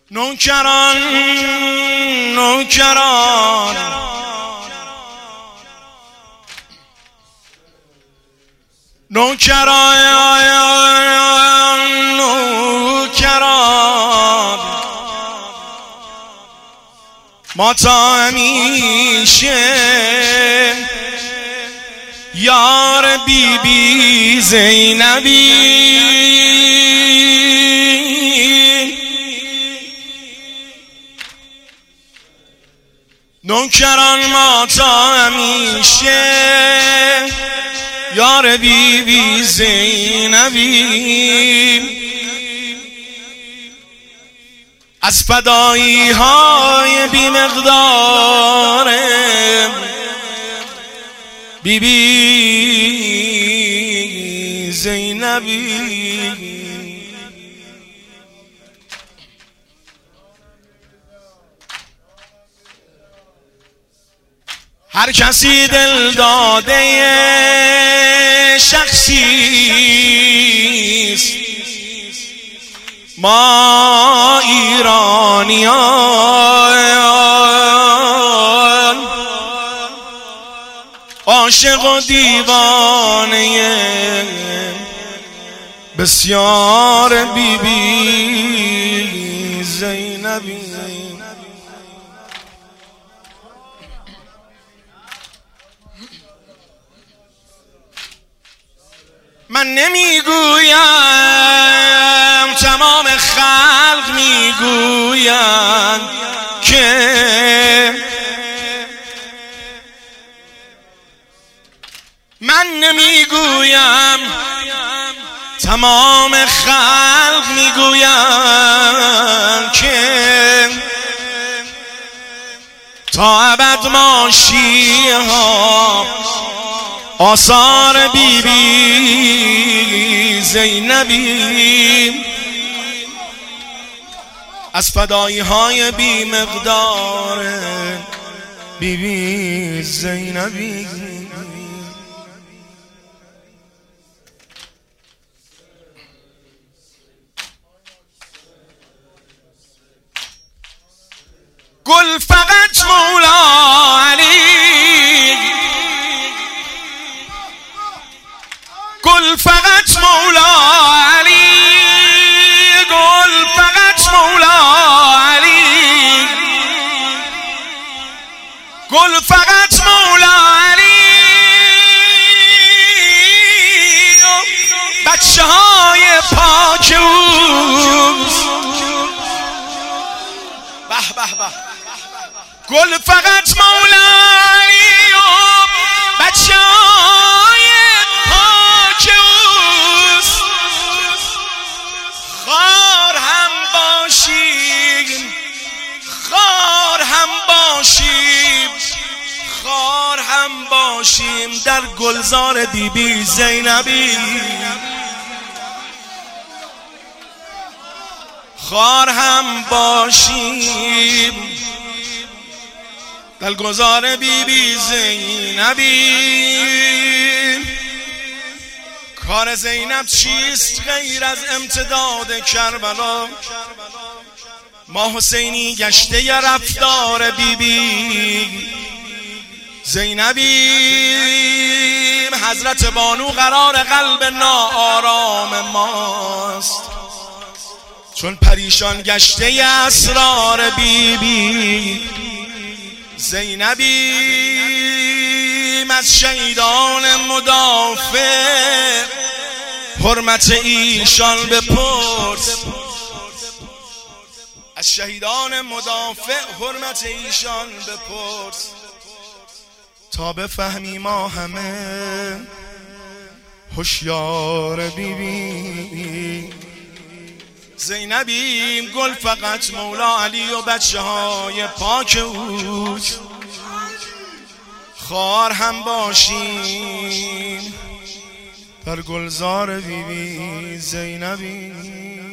نوکران نوکران نوکران نوکران ما تا همیشه یار بی بی زینبی نوکران ما تا همیشه یار بی بی زینبی از فدایی های بی مقدار بی بی زینبی هر کسی دل داده شخصیست ما ایرانیان عاشق و دیوانه بسیار بی بی زینبی من نمیگویم تمام خلق میگویند که من نمیگویم تمام خلق میگویند که تا ابد ما شیعه ها آثار بی بی زینبی از فدایی های بی مقدار بی بی زینبی گل فقط مولا علی، گل فقط مولا علی، گل فقط مولا علی، گل فقط مولا علی. بچه های پاک اوست، به به به، گل فقط مولا علی و بچه های پاک اوست. خار هم باشیم، خار هم باشیم، خار هم باشیم در گلزار بی بی زینبی، خار هم باشیم در گلزار بی بی زینبی. کار زینب چیست غیر از امتداد کربلا؟ ما حسینی گشته ی رفتار بی بی زینبی. حضرت بانو قرار قلب ناآرام ماست، چون پریشان گشته ی اسرار بی بی زینبی. از شهیدان مدافع حرمت ایشان بپرس، از شهیدان مدافع حرمت ایشان بپرس، تا بفهمی ما همه هوشیار بی بی زینبیم. گل فقط مولا علی و بچه های پاک اوست. خار هم باشیم در گلزار بی بی زینبی.